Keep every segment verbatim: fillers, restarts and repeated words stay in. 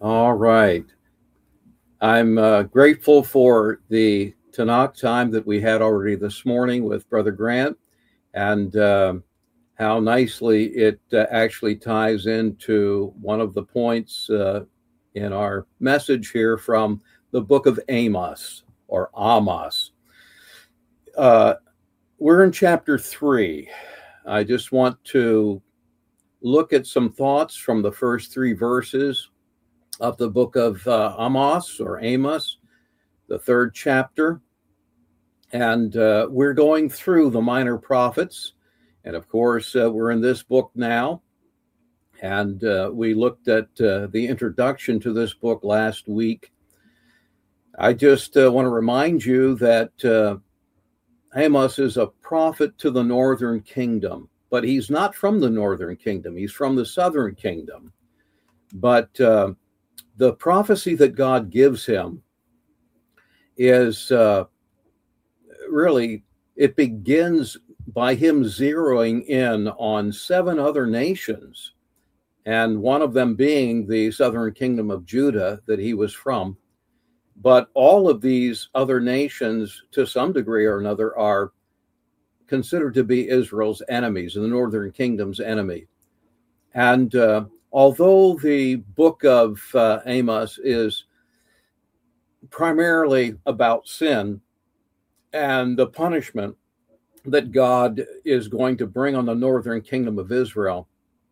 All right. I'm uh, grateful for the Tanakh time that we had already this morning with Brother Grant, and uh, how nicely it uh, actually ties into one of the points uh, in our message here from the book of Amos or Amos. Uh, we're in chapter three. I just want to look at some thoughts from the first three verses of the book of uh, Amos or Amos, the third chapter. And uh, we're going through the minor prophets. And of course, uh, we're in this book now. And uh, we looked at uh, the introduction to this book last week. I just uh, want to remind you that uh, Amos is a prophet to the northern kingdom, but he's not from the northern kingdom. He's from the southern kingdom. But uh, the prophecy that God gives him is uh, really, it begins by him zeroing in on seven other nations, and one of them being the southern kingdom of Judah that he was from. But all of these other nations, to some degree or another, are considered to be Israel's enemies and the northern kingdom's enemy. And uh, although the book of uh, Amos is primarily about sin and the punishment that God is going to bring on the northern kingdom of Israel,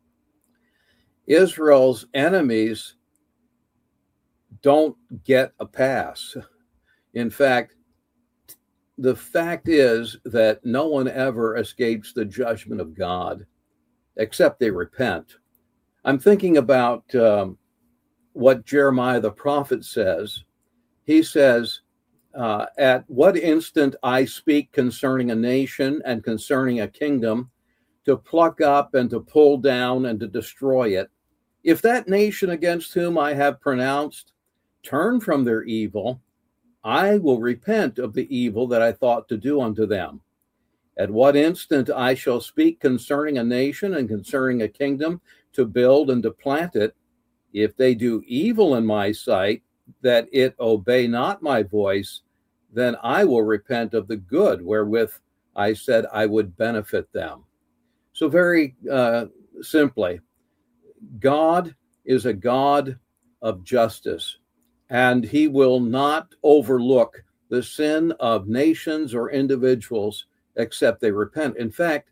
Israel's enemies don't get a pass. In fact, the fact is that no one ever escapes the judgment of God except they repent. I'm thinking about um, what Jeremiah the prophet says. He says, uh, at what instant I speak concerning a nation and concerning a kingdom, to pluck up and to pull down and to destroy it. If that nation against whom I have pronounced turn from their evil, I will repent of the evil that I thought to do unto them. At what instant I shall speak concerning a nation and concerning a kingdom, to build and to plant it, if they do evil in my sight, that it obey not my voice, then I will repent of the good wherewith I said I would benefit them. So very uh, simply, God is a God of justice, and he will not overlook the sin of nations or individuals except they repent. In fact,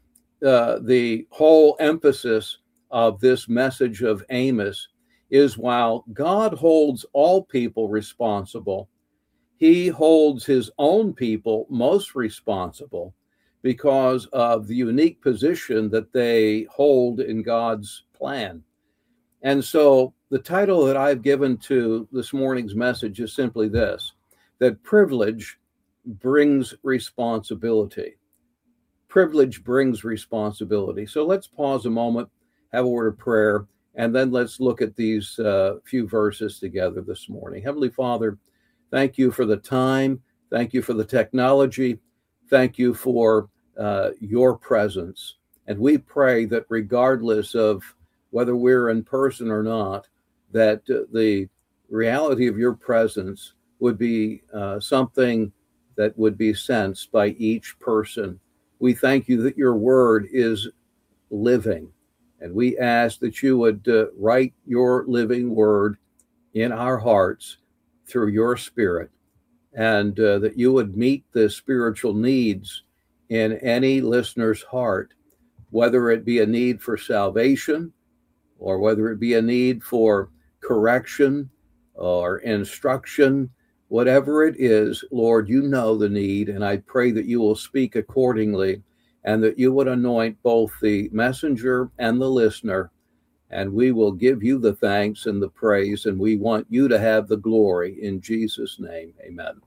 uh, the whole emphasis of this message of Amos is, while God holds all people responsible, he holds his own people most responsible because of the unique position that they hold in God's plan. And so the title that I've given to this morning's message is simply this: that privilege brings responsibility. Privilege brings responsibility. So let's pause a moment, have a word of prayer, and then let's look at these uh, few verses together this morning. Heavenly Father, thank you for the time. Thank you for the technology. Thank you for uh, your presence. And we pray that regardless of whether we're in person or not, that uh, the reality of your presence would be uh, something that would be sensed by each person. We thank you that your word is living, and we ask that you would uh, write your living word in our hearts through your Spirit, and uh, that you would meet the spiritual needs in any listener's heart, whether it be a need for salvation or whether it be a need for correction or instruction. Whatever it is, Lord, you know the need, and I pray that you will speak accordingly, and that you would anoint both the messenger and the listener, and we will give you the thanks and the praise, and we want you to have the glory in Jesus' name. Amen.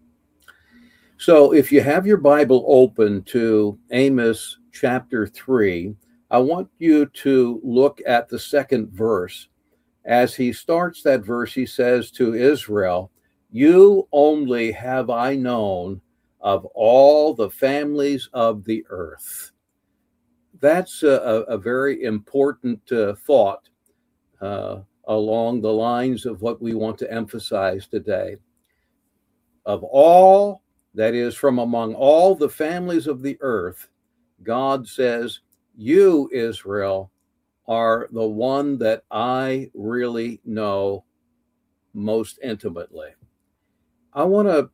So if you have your Bible open to Amos chapter three, I want you to look at the second verse. As he starts that verse, he says to Israel, "You only have I known of all the families of the earth." That's a, a very important uh, thought. Uh, along the lines of what we want to emphasize today. Of all, that is, from among all the families of the earth, God says, you, Israel, are the one that I really know most intimately. I want to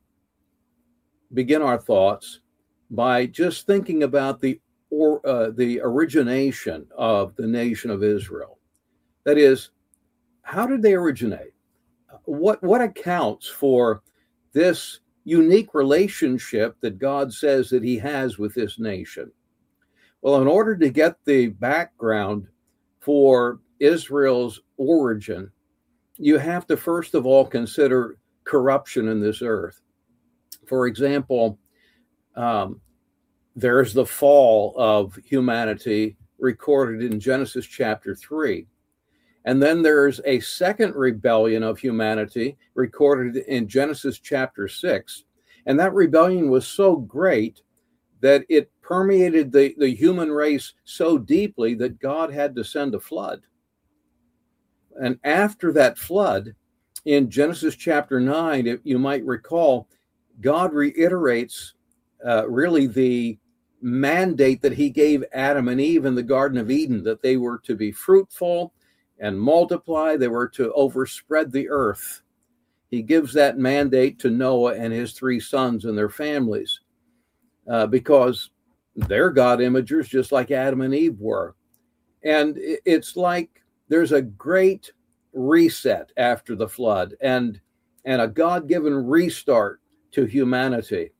begin our thoughts by just thinking about the or uh, the origination of the nation of Israel. That is, how did they originate? What what accounts for this unique relationship that God says that he has with this nation? Well, in order to get the background for Israel's origin, you have to first of all consider corruption in this earth. For example, um, there's the fall of humanity recorded in Genesis chapter three. And then there's a second rebellion of humanity recorded in Genesis chapter six. And that rebellion was so great that it permeated the, the human race so deeply that God had to send a flood. And after that flood, in Genesis chapter nine, if you might recall, God reiterates uh, really the mandate that he gave Adam and Eve in the Garden of Eden, that they were to be fruitful and multiply, they were to overspread the earth. He gives that mandate to Noah and his three sons and their families uh, because they're God imagers just like Adam and Eve were. And it's like there's a great reset after the flood and, and a God-given restart to humanity.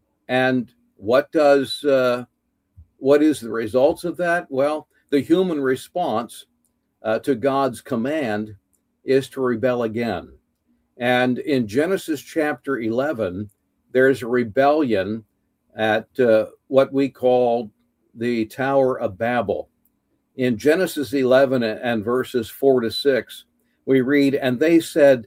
And what does uh, what is the results of that? Well, the human response uh, to God's command is to rebel again. And in Genesis chapter eleven, there's a rebellion at uh, what we call the Tower of Babel. In Genesis eleven and verses four to six, we read, "And they said,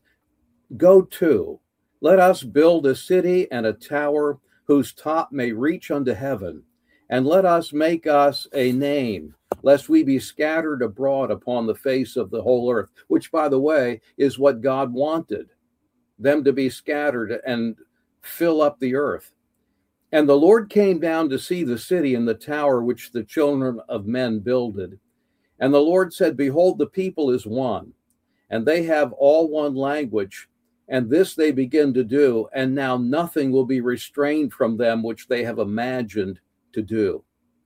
go to, let us build a city and a tower whose top may reach unto heaven, and let us make us a name, lest we be scattered abroad upon the face of the whole earth," which, by the way, is what God wanted, them to be scattered and fill up the earth. "And the Lord came down to see the city and the tower which the children of men builded. And the Lord said, behold, the people is one, and they have all one language, and this they begin to do, and now nothing will be restrained from them which they have imagined to do."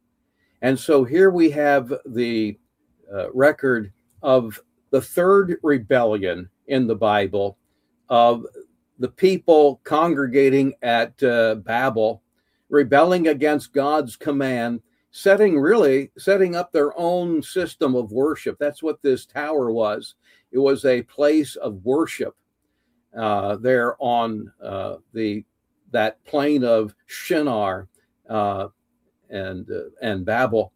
And so here we have the uh, record of the third rebellion in the Bible, of the people congregating at uh, Babel, rebelling against God's command, setting really setting up their own system of worship. That's what this tower was. It was a place of worship uh, there on uh, the that plain of Shinar uh, and uh, and Babel.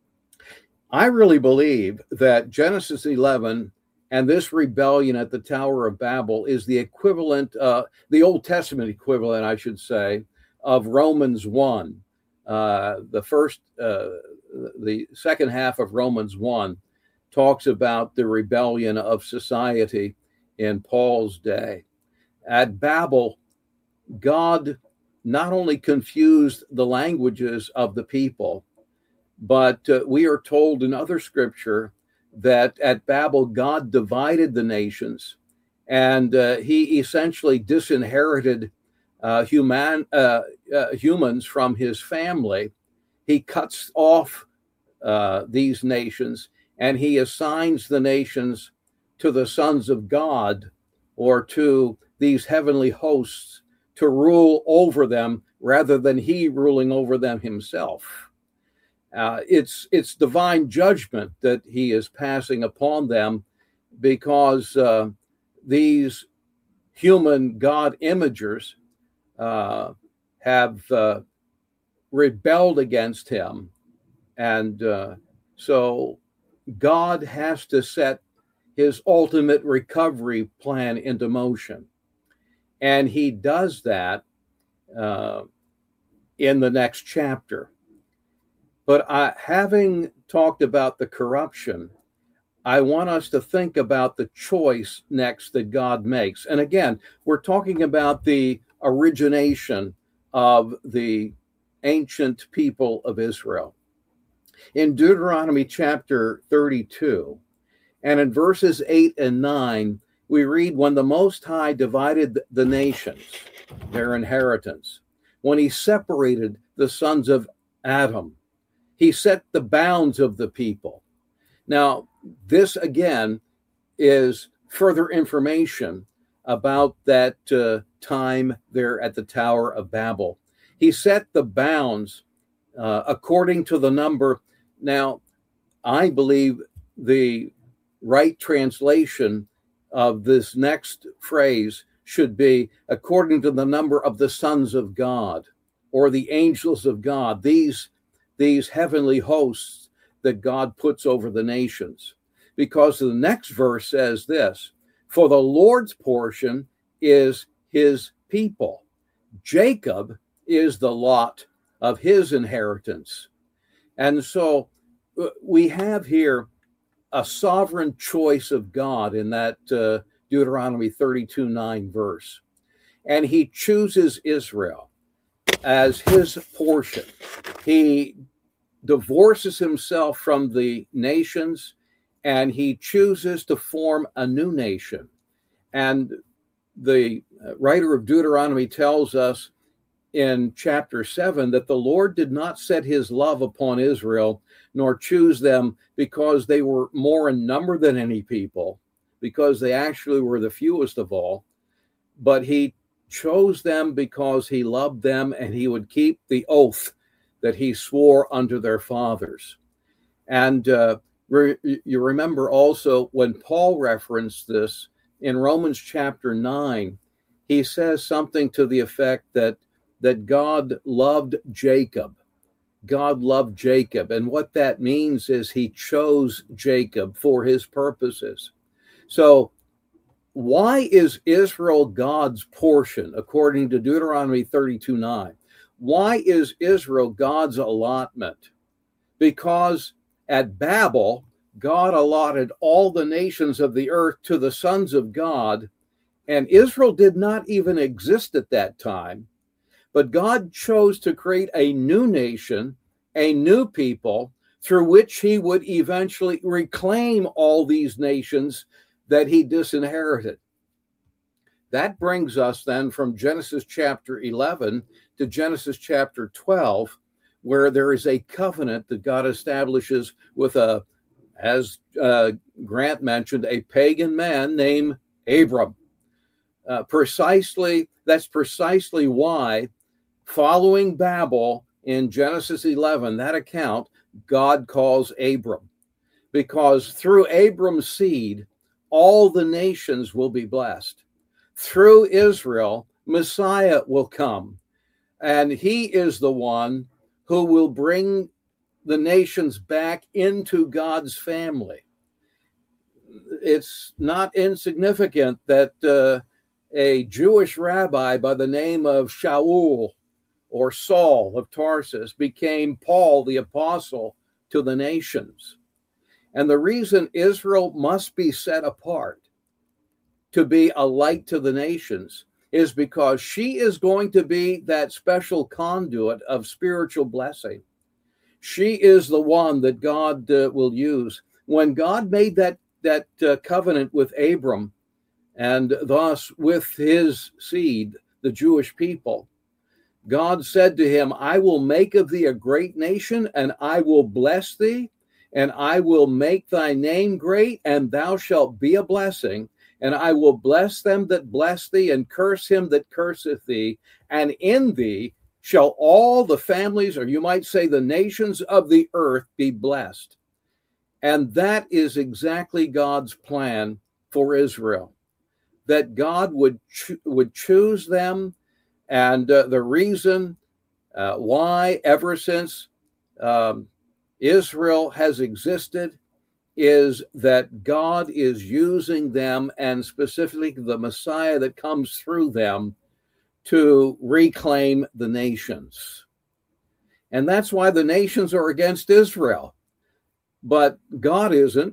I really believe that Genesis eleven and this rebellion at the Tower of Babel is the equivalent, uh, the Old Testament equivalent, I should say, of Romans one. Uh, the first, uh, the second half of Romans one talks about the rebellion of society in Paul's day. At Babel, God not only confused the languages of the people, but uh, we are told in other scripture that at Babel, God divided the nations, and uh, he essentially disinherited uh, human, uh, uh, humans from his family. He cuts off uh, these nations, and he assigns the nations to the sons of God, or to these heavenly hosts, to rule over them rather than he ruling over them himself. Uh, it's it's divine judgment that he is passing upon them, because uh, these human God imagers uh, have uh, rebelled against him. And uh, so God has to set his ultimate recovery plan into motion. And he does that uh, in the next chapter. But I, having talked about the corruption, I want us to think about the choice next that God makes. And again, we're talking about the origination of the ancient people of Israel. In Deuteronomy chapter thirty-two, and in verses eight and nine, we read, when the Most High divided the nations, their inheritance, when he separated the sons of Adam, he set the bounds of the people. Now, this again is further information about that uh, time there at the Tower of Babel. He set the bounds uh, according to the number. Now, I believe the right translation of this next phrase should be according to the number of the sons of God, or the angels of God, these, these heavenly hosts that God puts over the nations. Because the next verse says this, for the Lord's portion is his people. Jacob is the lot of his inheritance. And so we have here a sovereign choice of God in that uh, Deuteronomy thirty-two nine verse. And he chooses Israel as his portion. He divorces himself from the nations, and he chooses to form a new nation. And the writer of Deuteronomy tells us in chapter seven that the Lord did not set his love upon Israel, nor choose them because they were more in number than any people, because they actually were the fewest of all, but he chose them because he loved them, and he would keep the oath that he swore unto their fathers. And uh, re- you remember also when Paul referenced this in Romans chapter nine, he says something to the effect that, that God loved Jacob. God loved Jacob. And what that means is he chose Jacob for his purposes. So why is Israel God's portion, according to Deuteronomy thirty-two nine? Why is Israel God's allotment? Because at Babel, God allotted all the nations of the earth to the sons of God, and Israel did not even exist at that time. But God chose to create a new nation, a new people, through which he would eventually reclaim all these nations that he disinherited. That brings us then from Genesis chapter eleven to Genesis chapter twelve, where there is a covenant that God establishes with a, as uh, Grant mentioned, a pagan man named Abram. Uh, precisely, that's precisely why, following Babel in Genesis eleven, that account, God calls Abram, because through Abram's seed, all the nations will be blessed. Through Israel, Messiah will come, and he is the one who will bring the nations back into God's family. It's not insignificant that uh, a Jewish rabbi by the name of Shaul, or Saul of Tarsus, became Paul the apostle to the nations. And the reason Israel must be set apart to be a light to the nations is because she is going to be that special conduit of spiritual blessing. She is the one that God uh, will use. When God made that, that uh, covenant with Abram, and thus with his seed, the Jewish people, God said to him, I will make of thee a great nation, and I will bless thee, and I will make thy name great, and thou shalt be a blessing. And I will bless them that bless thee, and curse him that curseth thee. And in thee shall all the families, or you might say the nations of the earth, be blessed. And that is exactly God's plan for Israel, that God would, cho- would choose them. And uh, the reason uh, why, ever since um, Israel has existed, is that God is using them, and specifically the Messiah that comes through them, to reclaim the nations. And that's why the nations are against Israel. But God isn't.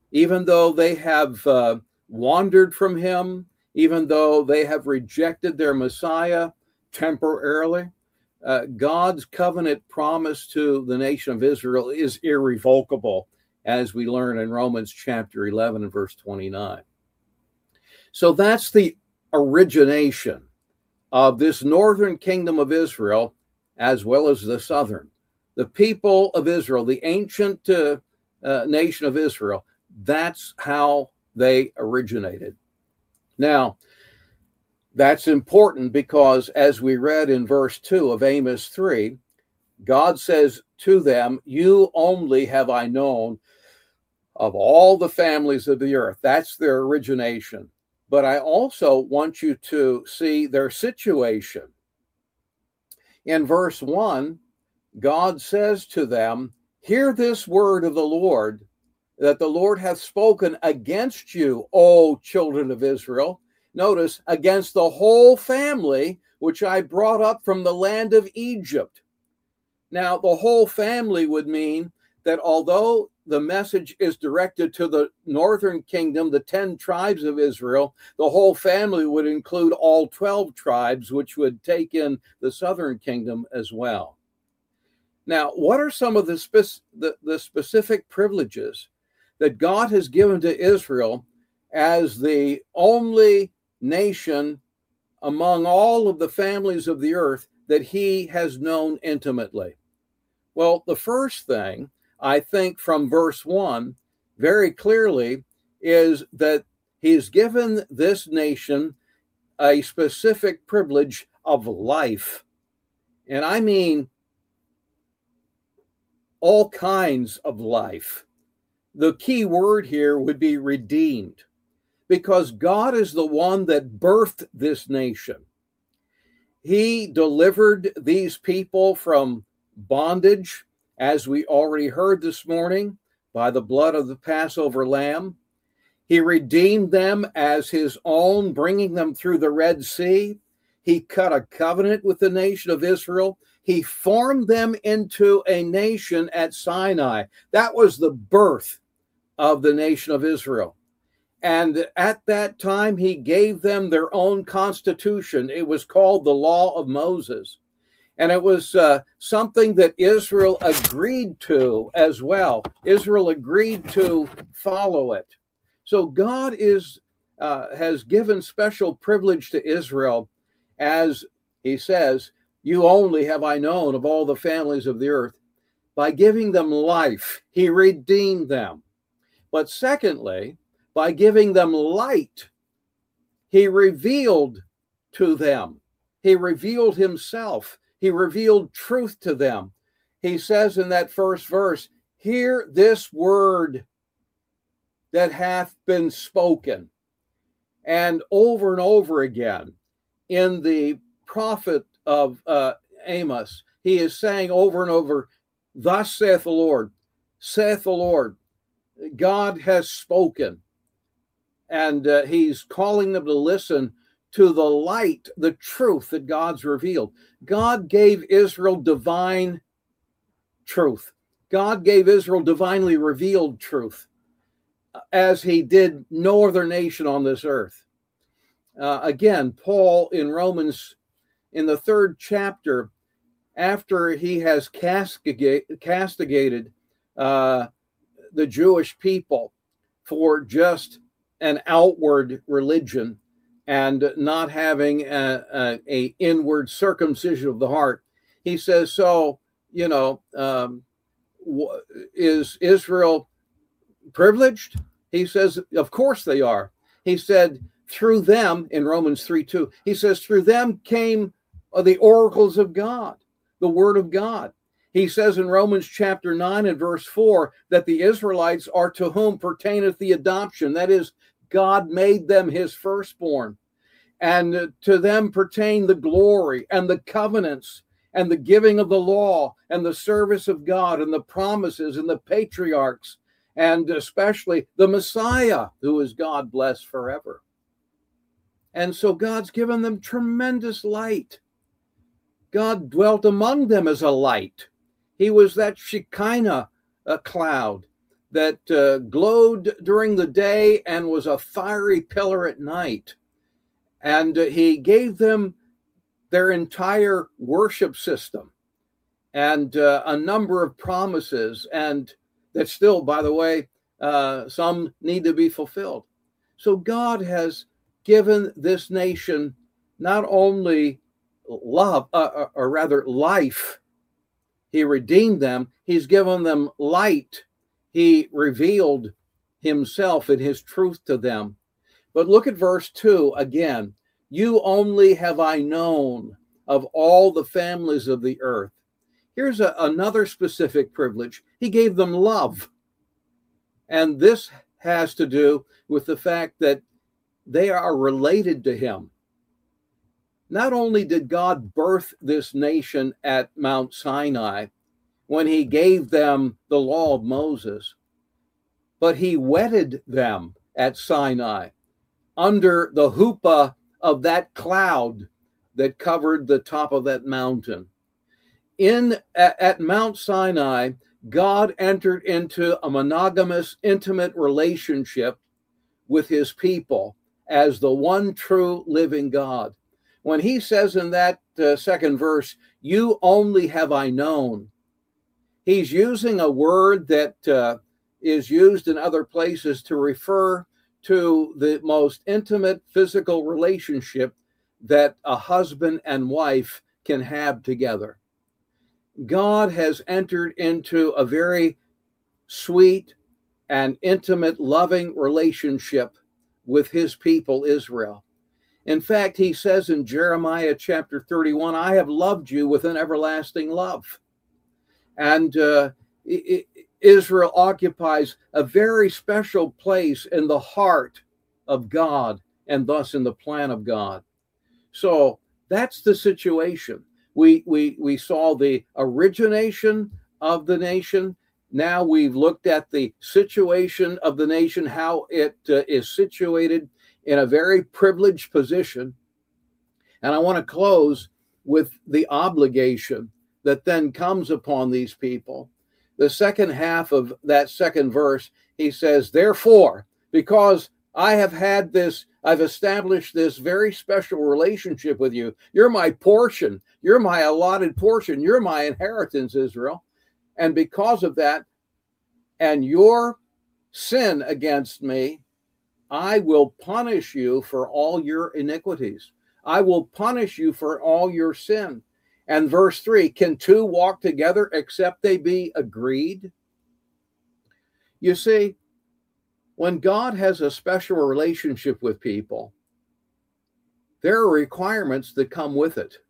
even though they have uh, wandered from him, even though they have rejected their Messiah temporarily, uh, God's covenant promise to the nation of Israel is irrevocable, as we learn in Romans chapter eleven and verse twenty-nine. So that's the origination of this northern kingdom of Israel, as well as the southern. The people of Israel, the ancient uh, uh, nation of Israel, that's how they originated. Now, that's important because, as we read in verse two of Amos three, God says to them, "You only have I known of all the families of the earth." That's their origination. But I also want you to see their situation. In verse one, God says to them, "Hear this word of the Lord, that the Lord hath spoken against you, O children of Israel." Notice, against the whole family, which I brought up from the land of Egypt. Now, the whole family would mean that although the message is directed to the northern kingdom, the ten tribes of Israel, the whole family would include all twelve tribes, which would take in the southern kingdom as well. Now, what are some of the, spe- the, the specific privileges that God has given to Israel as the only nation among all of the families of the earth that he has known intimately? Well, the first thing, I think, from verse one very clearly is that he's given this nation a specific privilege of life. And I mean all kinds of life. The key word here would be redeemed, because God is the one that birthed this nation. He delivered these people from bondage, as we already heard this morning, by the blood of the Passover lamb. He redeemed them as his own, bringing them through the Red Sea. He cut a covenant with the nation of Israel. He formed them into a nation at Sinai. That was the birth of the nation of Israel. And at that time, he gave them their own constitution. It was called the Law of Moses. And it was uh, something that Israel agreed to as well. Israel agreed to follow it. So God is uh, has given special privilege to Israel, as he says, "You only have I known of all the families of the earth." By giving them life, he redeemed them. But secondly, by giving them light, he revealed to them. He revealed himself. He revealed truth to them. He says in that first verse, "Hear this word that hath been spoken." And over and over again in the prophet of uh, Amos, he is saying over and over, "Thus saith the Lord, saith the Lord." God has spoken. And uh, he's calling them to listen to the light, the truth that God's revealed. God gave Israel divine truth. God gave Israel divinely revealed truth, as he did no other nation on this earth. Uh, again, Paul in Romans, in the third chapter, after he has castigate, castigated uh, the Jewish people for just an outward religion and not having a, a, a inward circumcision of the heart, he says, so, you know, um, is Israel privileged? He says, of course they are. He said, through them, in Romans three two, he says, through them came the oracles of God, the word of God. He says in Romans chapter nine and verse four that the Israelites are to whom pertaineth the adoption. That is, God made them his firstborn. And to them pertain the glory and the covenants and the giving of the law and the service of God and the promises and the patriarchs, and especially the Messiah, who is God blessed forever. And so God's given them tremendous light. God dwelt among them as a light. He was that Shekinah a cloud that uh, glowed during the day and was a fiery pillar at night. And uh, he gave them their entire worship system and uh, a number of promises, and that still, by the way, uh, some need to be fulfilled. So God has given this nation not only love, uh, or rather life. He redeemed them. He's given them light. He revealed himself and his truth to them. But look at verse two again. You only have I known of all the families of the earth. Here's a, another specific privilege. He gave them love. And this has to do with the fact that they are related to him. Not only did God birth this nation at Mount Sinai when he gave them the law of Moses, but he wedded them at Sinai under the chuppah of that cloud that covered the top of that mountain. In at, at Mount Sinai, God entered into a monogamous, intimate relationship with his people as the one true living God. When he says in that uh, second verse, you only have I known, he's using a word that uh, is used in other places to refer to the most intimate physical relationship that a husband and wife can have together. God has entered into a very sweet and intimate, loving relationship with his people, Israel. In fact, he says in Jeremiah chapter thirty-one, I have loved you with an everlasting love. And uh, it, Israel occupies a very special place in the heart of God and thus in the plan of God. So that's the situation. We, we, we saw the origination of the nation. Now we've looked at the situation of the nation, how it uh, is situated in a very privileged position. And I want to close with the obligation that then comes upon these people. The second half of that second verse, he says, therefore, because I have had this, I've established this very special relationship with you. You're my portion. You're my allotted portion. You're my inheritance, Israel. And because of that, and your sin against me, I will punish you for all your iniquities. I will punish you for all your sin. And verse three, can two walk together except they be agreed? You see, when God has a special relationship with people, there are requirements that come with it.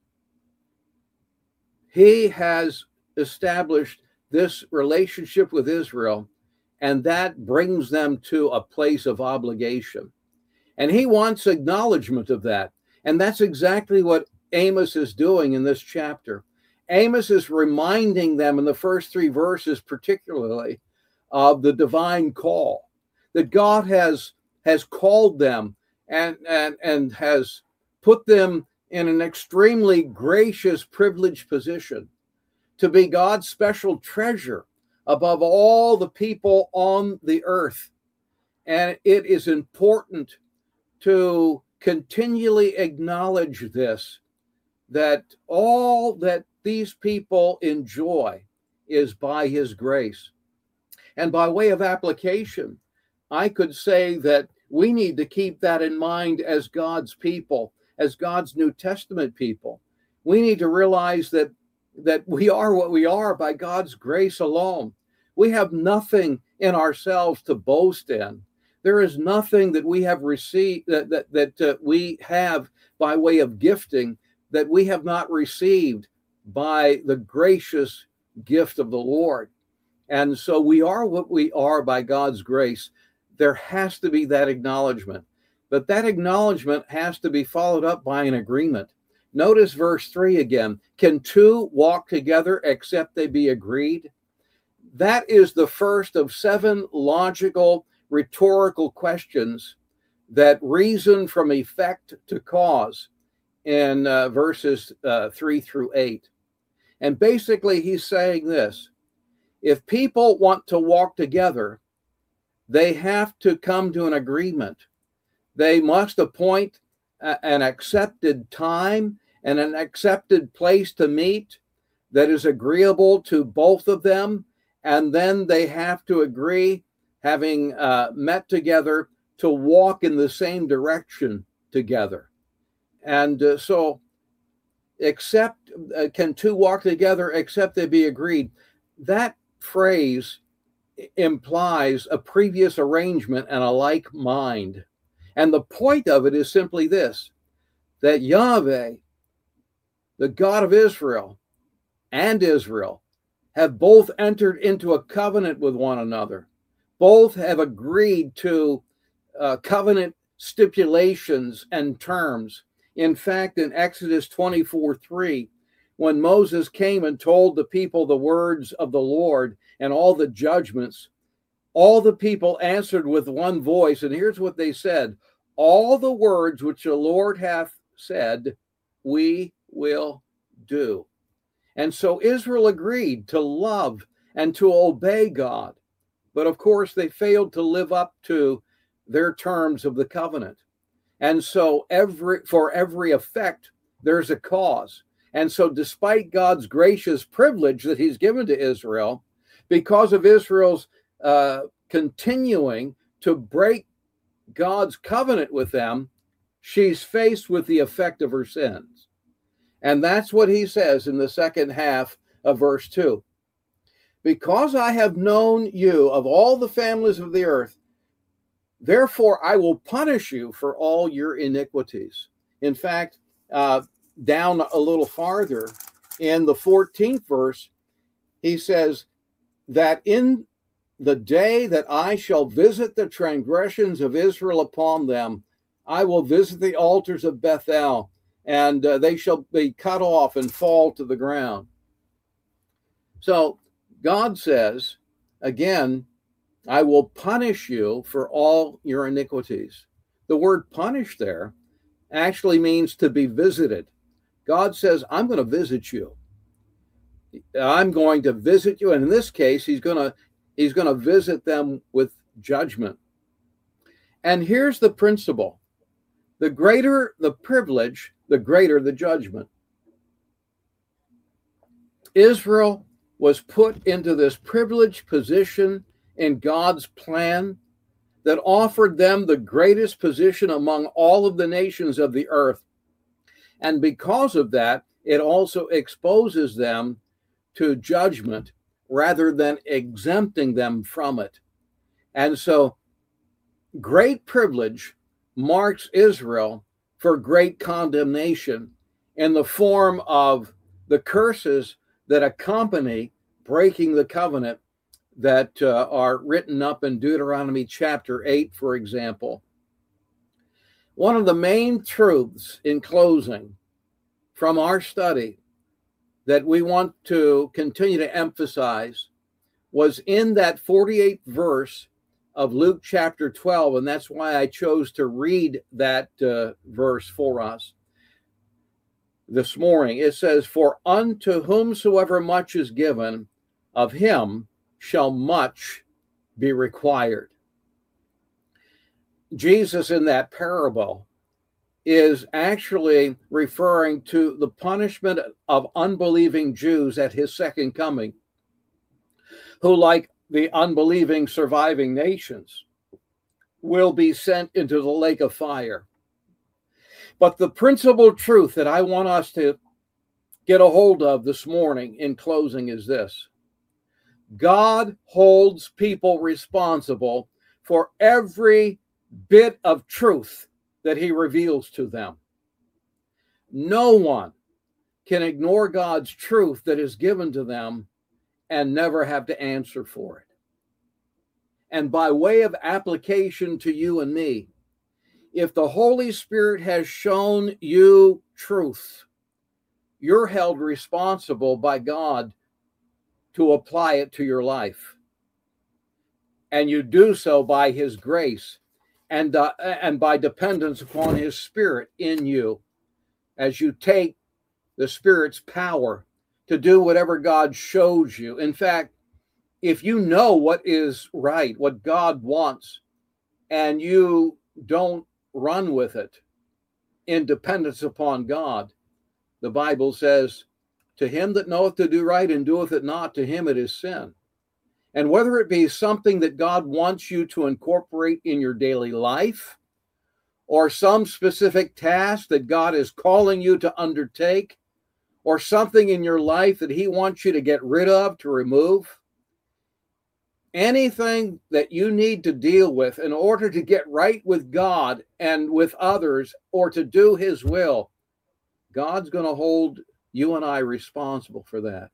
He has established this relationship with Israel, and that brings them to a place of obligation. And he wants acknowledgement of that. And that's exactly what Amos is doing in this chapter. Amos is reminding them in the first three verses, particularly, of the divine call, that God has, has called them and, and, and has put them in an extremely gracious, privileged position to be God's special treasure above all the people on the earth. And it is important to continually acknowledge this, that all that these people enjoy is by his grace. And by way of application, I could say that we need to keep that in mind as God's people, as God's New Testament people. We need to realize that, that we are what we are by God's grace alone. We have nothing in ourselves to boast in. There is nothing that we have received, that, that, that uh, we have by way of gifting that we have not received by the gracious gift of the Lord. And so we are what we are by God's grace. There has to be that acknowledgement. But that acknowledgement has to be followed up by an agreement. Notice verse three again. Can two walk together except they be agreed? That is the first of seven logical, rhetorical questions that reason from effect to cause in uh, verses uh, three through eight. And basically he's saying this: if people want to walk together, they have to come to an agreement. They must appoint a, an accepted time and an accepted place to meet that is agreeable to both of them. And then they have to agree, having uh, met together, to walk in the same direction together. And uh, so, except, uh, can two walk together except they be agreed? That phrase implies a previous arrangement and a like mind. And the point of it is simply this, that Yahweh, the God of Israel, and Israel have both entered into a covenant with one another. Both have agreed to uh, covenant stipulations and terms. In fact, in Exodus twenty-four three, when Moses came and told the people the words of the Lord and all the judgments, all the people answered with one voice. And here's what they said: all the words which the Lord hath said, we will do. And so Israel agreed to love and to obey God. But of course, they failed to live up to their terms of the covenant. And so every for every effect, there's a cause. And so despite God's gracious privilege that he's given to Israel, because of Israel's uh, continuing to break God's covenant with them, she's faced with the effect of her sins. And that's what he says in the second half of verse two. Because I have known you of all the families of the earth, therefore I will punish you for all your iniquities. In fact, uh, down a little farther in the fourteenth verse, he says that in the day that I shall visit the transgressions of Israel upon them, I will visit the altars of Bethel, and uh, they shall be cut off and fall to the ground. So God says, again, I will punish you for all your iniquities. The word punish there actually means to be visited. God says, I'm going to visit you. I'm going to visit you. And in this case, he's going to he's going to visit them with judgment. And here's the principle. The greater the privilege, the greater the judgment. Israel was put into this privileged position in God's plan that offered them the greatest position among all of the nations of the earth. And because of that, it also exposes them to judgment rather than exempting them from it. And so great privilege marks Israel for great condemnation in the form of the curses that accompany breaking the covenant that uh, are written up in Deuteronomy chapter eight, for example. One of the main truths in closing from our study that we want to continue to emphasize was in that forty-eighth verse of Luke chapter twelve, and that's why I chose to read that uh, verse for us this morning. It says, for unto whomsoever much is given, of him shall much be required. Jesus in that parable is actually referring to the punishment of unbelieving Jews at his second coming, who, like the unbelieving surviving nations, will be sent into the lake of fire. But the principal truth that I want us to get a hold of this morning in closing is this: God holds people responsible for every bit of truth that he reveals to them. No one can ignore God's truth that is given to them and never have to answer for it. And by way of application to you and me, if the Holy Spirit has shown you truth, you're held responsible by God to apply it to your life. And you do so by his grace and, uh, and by dependence upon his Spirit in you, as you take the Spirit's power to do whatever God shows you. In fact, if you know what is right, what God wants, and you don't run with it in dependence upon God, the Bible says, to him that knoweth to do right and doeth it not, to him it is sin. And whether it be something that God wants you to incorporate in your daily life, or some specific task that God is calling you to undertake, or something in your life that he wants you to get rid of, to remove, anything that you need to deal with in order to get right with God and with others, or to do his will, God's going to hold you and I responsible for that.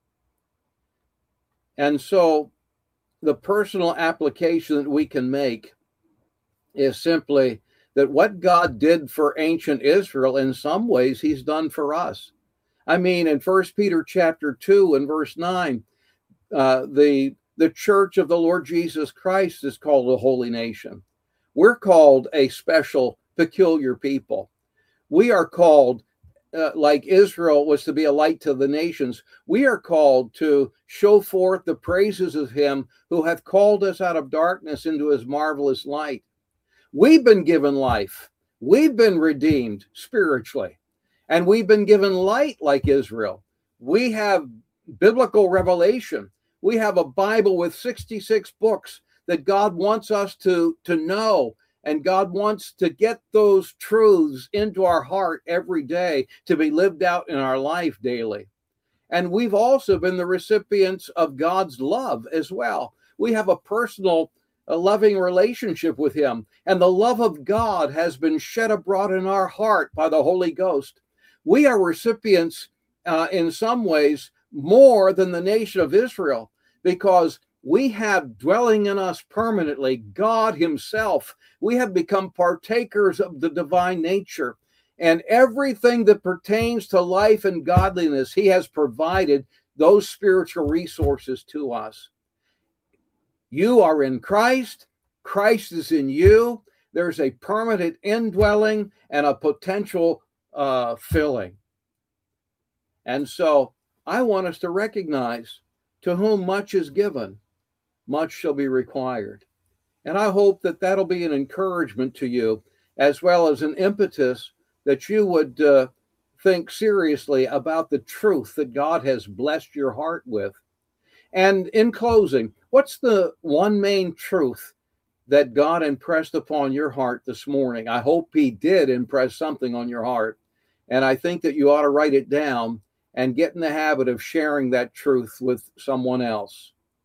And so the personal application that we can make is simply that what God did for ancient Israel, in some ways, he's done for us. I mean, in First Peter chapter two and verse nine, uh, the, the church of the Lord Jesus Christ is called a holy nation. We're called a special, peculiar people. We are called, Uh, like Israel was to be a light to the nations, we are called to show forth the praises of him who hath called us out of darkness into his marvelous light. We've been given life. We've been redeemed spiritually. And we've been given light like Israel. We have biblical revelation. We have a Bible with sixty-six books that God wants us to, to know. And God wants to get those truths into our heart every day to be lived out in our life daily. And we've also been the recipients of God's love as well. We have a personal, a loving relationship with him. And the love of God has been shed abroad in our heart by the Holy Ghost. We are recipients uh, in some ways more than the nation of Israel, because we have dwelling in us permanently God himself. We have become partakers of the divine nature. And everything that pertains to life and godliness, he has provided those spiritual resources to us. You are in Christ. Christ is in you. There's a permanent indwelling and a potential uh, filling. And so I want us to recognize, to whom much is given, much shall be required. And I hope that that'll be an encouragement to you, as well as an impetus that you would uh, think seriously about the truth that God has blessed your heart with. And in closing, what's the one main truth that God impressed upon your heart this morning? I hope he did impress something on your heart. And I think that you ought to write it down and get in the habit of sharing that truth with someone else.